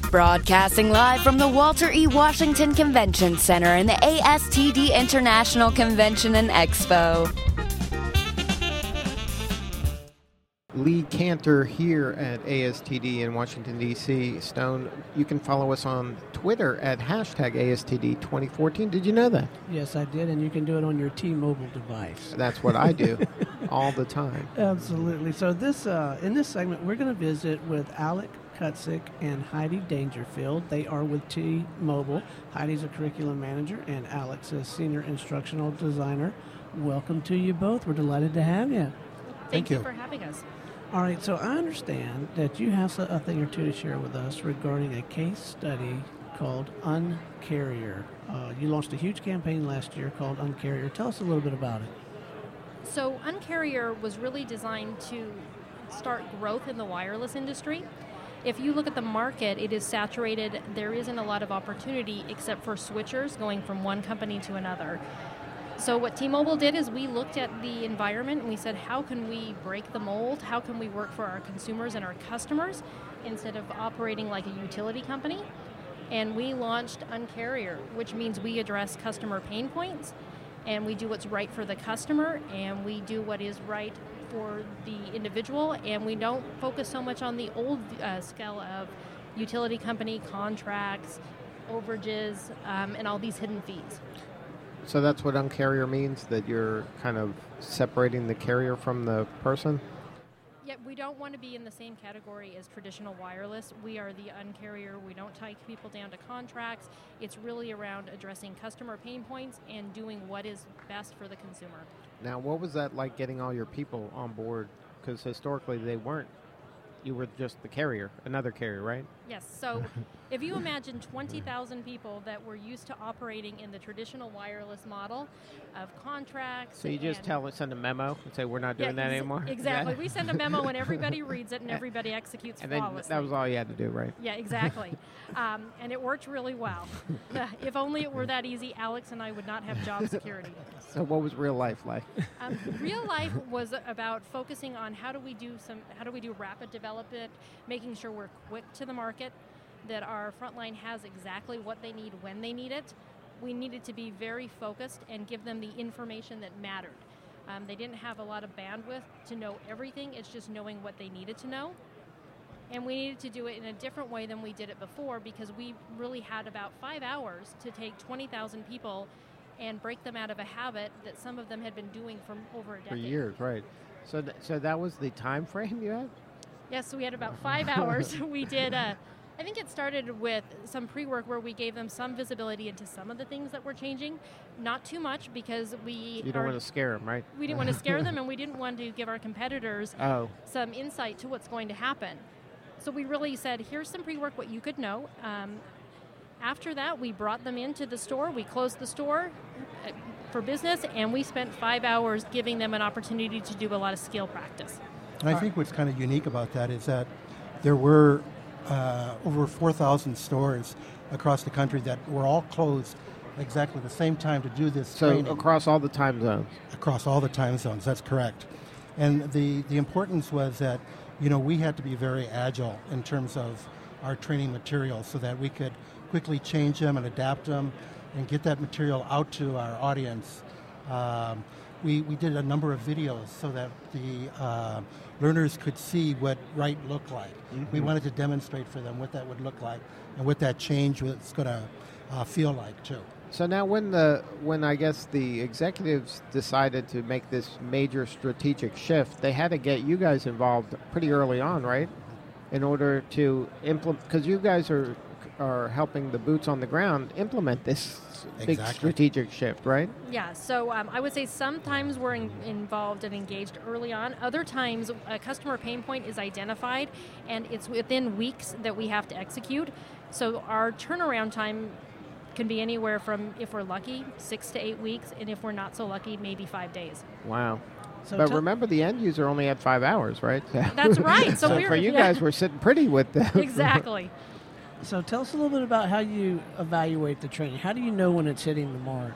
Broadcasting live from the Walter E. Washington Convention Center in the ASTD International Convention and Expo. Lee Cantor here at ASTD in Washington, D.C. Stone, you can follow us on Twitter at hashtag ASTD2014. Did you know that? Yes, I did, and you can do it on your T-Mobile device. That's what I do all the time. Absolutely. So this in this segment, we're going to visit with Alec Kutzik and Heidi Dangerfield. They are with T-Mobile. Heidi's a curriculum manager, and Alex is senior instructional designer. Welcome to you both. We're delighted to have you. Thank you for having us. All right, so I understand that you have a thing or two to share with us regarding a case study called Uncarrier. You launched a huge campaign last year called Uncarrier. Tell us a little bit about it. So Uncarrier was really designed to start growth in the wireless industry. If you look at the market, it is saturated. There isn't a lot of opportunity except for switchers going from one company to another. So what T-Mobile did is we looked at the environment and we said, how can we break the mold? How can we work for our consumers and our customers instead of operating like a utility company? And we launched Uncarrier, which means we address customer pain points and we do what's right for the customer and we do what is right for the individual, and we don't focus so much on the old scale of utility company contracts, overages, and all these hidden fees. So that's what Uncarrier means, that you're kind of separating the carrier from the person? Yeah, we don't want to be in the same category as traditional wireless. We are the Uncarrier. We don't tie people down to contracts. It's really around addressing customer pain points and doing what is best for the consumer. Now, what was that like getting all your people on board? Because historically they weren't. You were just the carrier, another carrier, right? Yes. So if you imagine 20,000 people that were used to operating in the traditional wireless model of contracts. So you just send a memo and say, we're not doing that anymore? Exactly. We send a memo and everybody reads it and everybody executes flawlessly. That was all you had to do, right? Yeah, exactly. And it worked really well. If only it were that easy, Alex and I would not have job security. So what was real life like? Real life was about focusing on how do we do rapid development, making sure we're quick to the market, that our frontline has exactly what they need when they need it. We needed to be very focused and give them the information that mattered. They didn't have a lot of bandwidth to know everything. It's just knowing what they needed to know. And we needed to do it in a different way than we did it before because we really had about 5 hours to take 20,000 people and break them out of a habit that some of them had been doing for over a decade. For years, right. So that was the time frame you had? Yes, so we had about 5 hours. We did, I think it started with some pre-work where we gave them some visibility into some of the things that were changing. Not too much because You don't want to scare them, right? We didn't want to scare them and we didn't want to give our competitors some insight to what's going to happen. So we really said, here's some pre-work, what you could know. After that, we brought them into the store. We closed the store for business, and we spent 5 hours giving them an opportunity to do a lot of skill practice. I think what's kind of unique about that is that there were over 4,000 stores across the country that were all closed exactly the same time to do this training. So across all the time zones? Across all the time zones, that's correct. And the importance was that, we had to be very agile in terms of our training materials so that we could quickly change them and adapt them and get that material out to our audience. We did a number of videos so that the learners could see what right looked like. Mm-hmm. We wanted to demonstrate for them what that would look like and what that change was going to feel like too. So now when I guess the executives decided to make this major strategic shift, they had to get you guys involved pretty early on, right? In order to implement, because you guys are helping the boots on the ground implement this big strategic shift, right? Yeah, so I would say sometimes we're involved and engaged early on. Other times a customer pain point is identified and it's within weeks that we have to execute. So our turnaround time can be anywhere from, if we're lucky, 6 to 8 weeks, and if we're not so lucky, maybe 5 days. Wow. But remember, the end user only had 5 hours, right? That's right. So for you guys, we're sitting pretty with them. Exactly. So tell us a little bit about how you evaluate the training. How do you know when it's hitting the mark?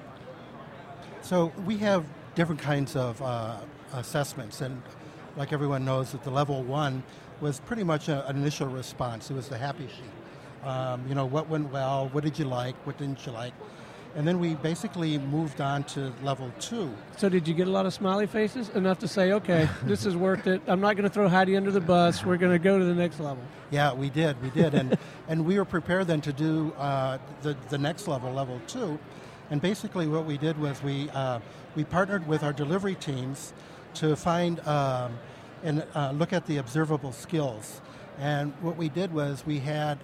So we have different kinds of assessments, and like everyone knows, that the level 1 was pretty much an initial response. It was the happy sheet. What went well, what did you like, what didn't you like. And then we basically moved on to level 2. So did you get a lot of smiley faces? Enough to say, okay, this is worth it. I'm not going to throw Heidi under the bus. We're going to go to the next level. Yeah, we did. And we were prepared then to do the next level, level 2. And basically what we did was we partnered with our delivery teams to find and look at the observable skills. And what we did was we had,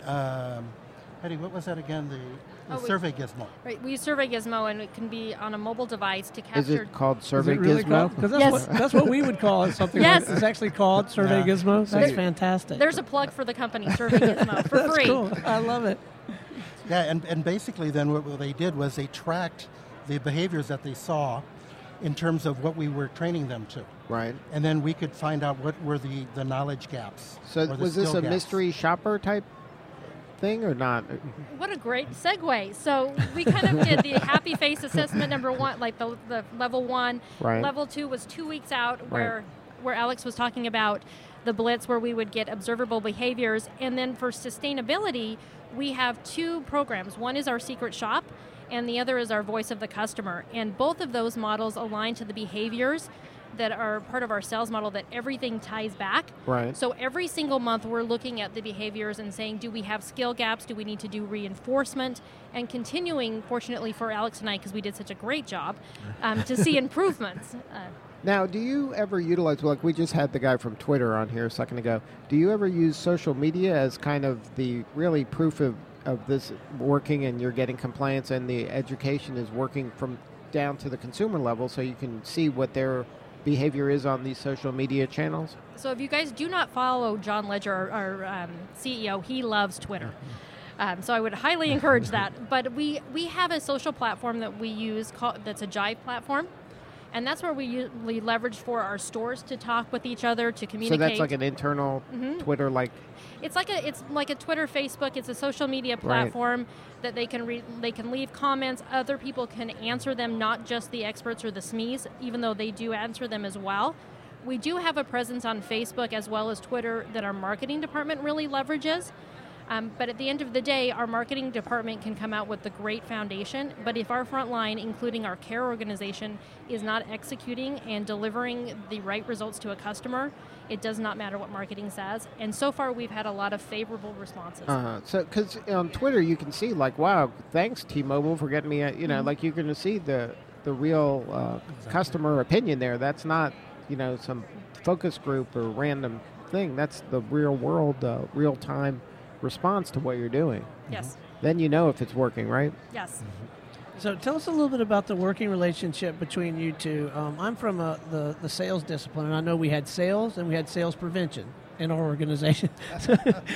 Heidi, what was that again? The Survey Gizmo. Right, we use Survey Gizmo, and it can be on a mobile device to capture. Is it called Survey really Gizmo? Because Yes. that's what we would call it. Something Yes. like it's actually called Survey Gizmo. That's fantastic. There's a plug for the company, Survey Gizmo, for That's free. cool. I love it. Yeah, and basically then what they did was they tracked the behaviors that they saw in terms of what we were training them to. Right. And then we could find out what were the knowledge gaps. So or the was this skill a gaps. mystery shopper type thing or not? What a great segue. So we kind of did the happy face assessment number 1, like the level 1. Right. Level 2 was 2 weeks out where Alex was talking about the blitz where we would get observable behaviors. And then for sustainability, we have 2 programs. One is our secret shop, and the other is our voice of the customer. And both of those models align to the behaviors that are part of our sales model, that everything ties back. Right. So every single month we're looking at the behaviors and saying, do we have skill gaps? Do we need to do reinforcement? And continuing, fortunately for Alex and I, because we did such a great job, to see improvements. Now, do you ever utilize, like we just had the guy from Twitter on here a second ago, do you ever use social media as kind of the really proof of this working and you're getting compliance and the education is working from down to the consumer level so you can see what their behavior is on these social media channels? So if you guys do not follow John Ledger, our CEO, he loves Twitter. So I would highly encourage that. But we have a social platform that we use that's a Jive platform. And that's where we leverage for our stores to talk with each other, to communicate. So that's like an internal Twitter, like... It's like a Twitter, Facebook. It's a social media platform that they can leave comments. Other people can answer them, not just the experts or the SMEs, even though they do answer them as well. We do have a presence on Facebook as well as Twitter that our marketing department really leverages. But at the end of the day, our marketing department can come out with the great foundation, but if our front line, including our care organization, is not executing and delivering the right results to a customer, it does not matter what marketing says. And so far, we've had a lot of favorable responses. So, because on Twitter, you can see, like, wow, thanks, T-Mobile, for getting me, like you're going to see the real customer opinion there. That's not, some focus group or random thing. That's the real world, real-time response to what you're doing. Yes. Then you know if it's working, right? Yes. So tell us a little bit about the working relationship between you two. I'm from the sales discipline, and I know we had sales and we had sales prevention in our organization. So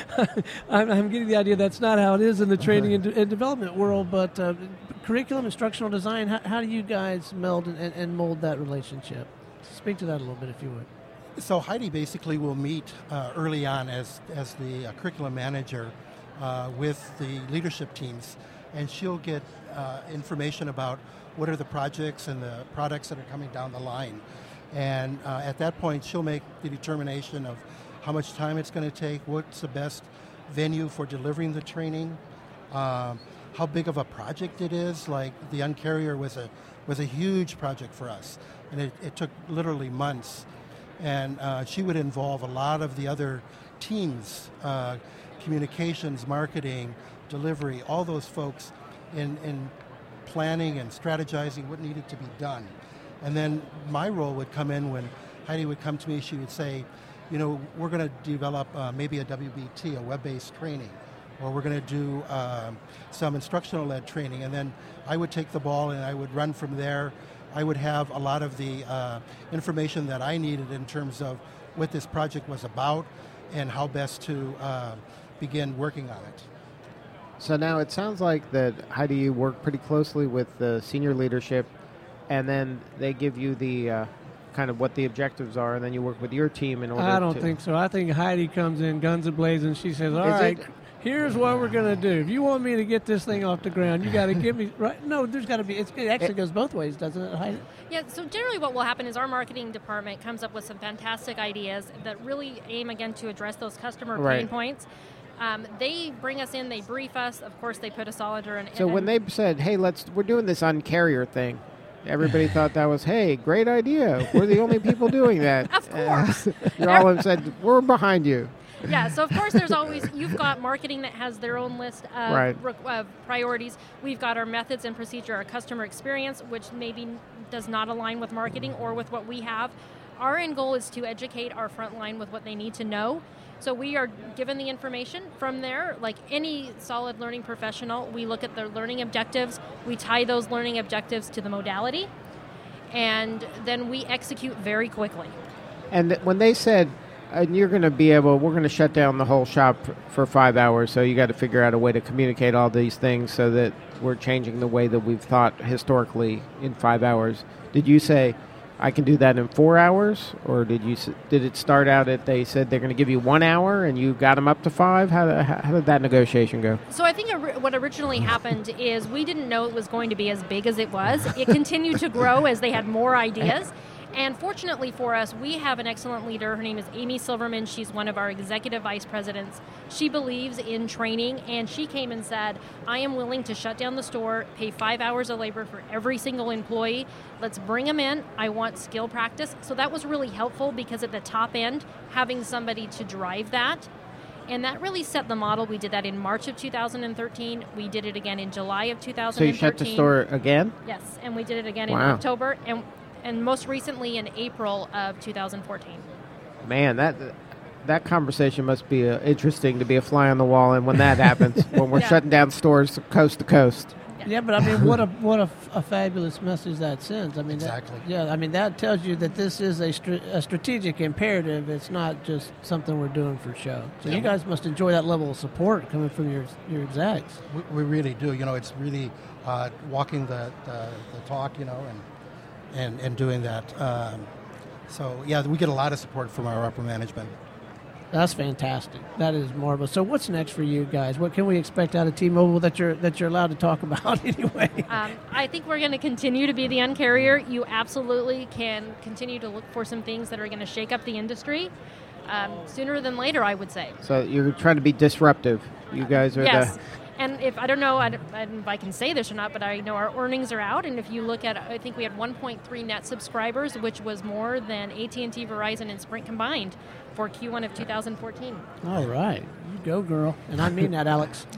I'm getting the idea that's not how it is in the training and development world, but curriculum, instructional design, how do you guys meld and mold that relationship? Speak to that a little bit if you would. So Heidi basically will meet early on as the curriculum manager with the leadership teams, and she'll get information about what are the projects and the products that are coming down the line. And at that point, she'll make the determination of how much time it's going to take, what's the best venue for delivering the training, how big of a project it is. Like the Uncarrier was a huge project for us, and it took literally months. And she would involve a lot of the other teams, communications, marketing, delivery, all those folks in planning and strategizing what needed to be done. And then my role would come in when Heidi would come to me, she would say, we're going to develop maybe a WBT, a web-based training, or we're going to do some instructional-led training. And then I would take the ball and I would run from there. I would have a lot of the information that I needed in terms of what this project was about and how best to begin working on it. So now it sounds like that, Heidi, you work pretty closely with the senior leadership, and then they give you the kind of what the objectives are, and then you work with your team in order to... I don't think so. I think Heidi comes in guns a-blazing. She says, all right, here's what we're going to do. If you want me to get this thing off the ground, you got to give me... Right? No, there's got to be... It actually goes both ways, doesn't it, Heidi? Yeah, so generally what will happen is our marketing department comes up with some fantastic ideas that really aim, again, to address those customer pain points. They bring us in, they brief us. Of course, they put us all under an... So when they said, hey, we're doing this Uncarrier thing, everybody thought that was, hey, great idea. We're the only people doing that. Of course. You all have said, we're behind you. Yeah, so of course there's always, you've got marketing that has their own list of priorities. We've got our methods and procedure, our customer experience, which maybe does not align with marketing or with what we have. Our end goal is to educate our front line with what they need to know. So we are given the information from there. Like any solid learning professional, we look at their learning objectives, we tie those learning objectives to the modality, and then we execute very quickly. And when they said, we're going to shut down the whole shop for 5 hours, so you got to figure out a way to communicate all these things so that we're changing the way that we've thought historically in 5 hours. Did you say, I can do that in 4 hours? Or did it start out at they said they're going to give you 1 hour and you got them up to 5? How did that negotiation go? So I think what originally happened is we didn't know it was going to be as big as it was. It continued to grow as they had more ideas. And fortunately for us, we have an excellent leader. Her name is Amy Silverman. She's one of our executive vice presidents. She believes in training, and she came and said, I am willing to shut down the store, pay 5 hours of labor for every single employee. Let's bring them in. I want skill practice. So that was really helpful because at the top end, having somebody to drive that, and that really set the model. We did that in March of 2013. We did it again in July of 2013. So you shut the store again? Yes, and we did it again in October. And most recently in April of 2014. Man, that conversation must be interesting to be a fly on the wall, and when that happens, when we're shutting down stores coast to coast. Yeah, but I mean, what a fabulous message that sends. I mean, exactly. That tells you that this is a strategic imperative. It's not just something we're doing for show. So you guys must enjoy that level of support coming from your execs. We really do. It's really walking the talk. And doing that. We get a lot of support from our upper management. That's fantastic. That is marvelous. So what's next for you guys? What can we expect out of T-Mobile that you're allowed to talk about anyway? I think we're going to continue to be the Uncarrier. You absolutely can continue to look for some things that are going to shake up the industry sooner than later, I would say. So you're trying to be disruptive. You guys are yes. And if I don't know if I can say this or not, but I know our earnings are out, and if you look at, I think we had 1.3 net subscribers, which was more than AT&T, Verizon, and Sprint combined for Q1 of 2014. All right, you go, girl, and I mean that, Alex.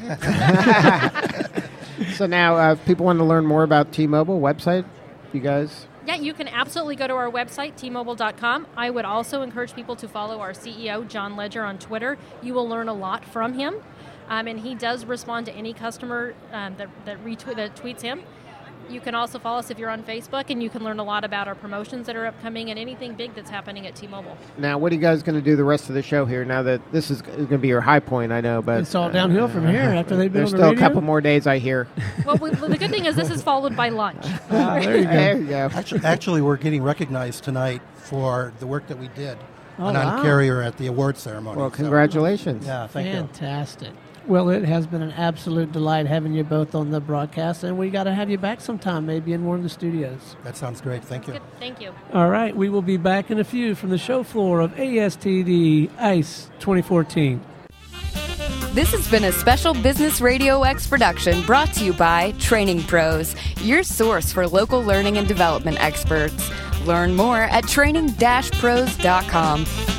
So now, if people want to learn more about T-Mobile website, you guys. Yeah, you can absolutely go to our website, tmobile.com. I would also encourage people to follow our CEO, John Ledger, on Twitter. You will learn a lot from him. And he does respond to any customer that tweets him. You can also follow us if you're on Facebook, and you can learn a lot about our promotions that are upcoming and anything big that's happening at T-Mobile. Now, what are you guys going to do the rest of the show here? Now that this is going to be your high point, I know, but it's all downhill from here after they've been on the radio. There's still a couple more days, I hear. Well, the good thing is this is followed by lunch. There you go. There you go. Actually, we're getting recognized tonight for the work that we did on Uncarrier at the award ceremony. Well, congratulations. Thank you. Fantastic. Well, it has been an absolute delight having you both on the broadcast, and we got to have you back sometime, maybe in one of the studios. That sounds great. Thank you. Good. Thank you. All right, we will be back in a few from the show floor of ASTD ICE 2014. This has been a special Business Radio X production brought to you by Training Pros, your source for local learning and development experts. Learn more at training-pros.com.